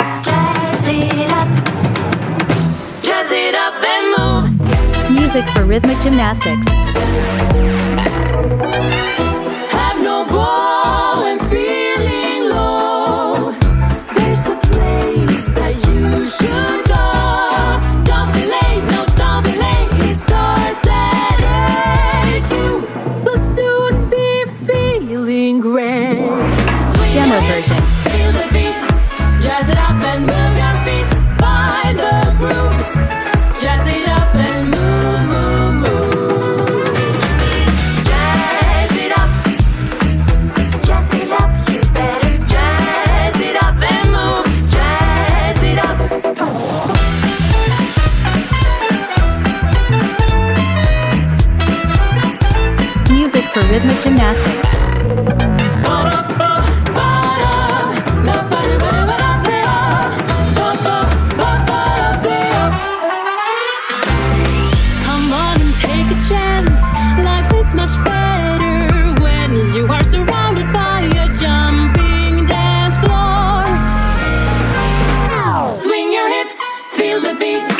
Jazz it up and move. Music for rhythmic gymnastics. Have no ball and feeling low. There's a place that you should go. Don't be late, no, don't be late. It starts at 8. You will soon be feeling great. Demo version. Feel the beat. Jazz it up and move your feet. Find the groove. Jazz it up and move, move, move. Jazz it up. Jazz it up. You better jazz it up and move. Jazz it up. Music for rhythmic gymnastics. Come on and take a chance. Life is much better when you are surrounded by a jumping dance floor. Swing your hips, feel the beat.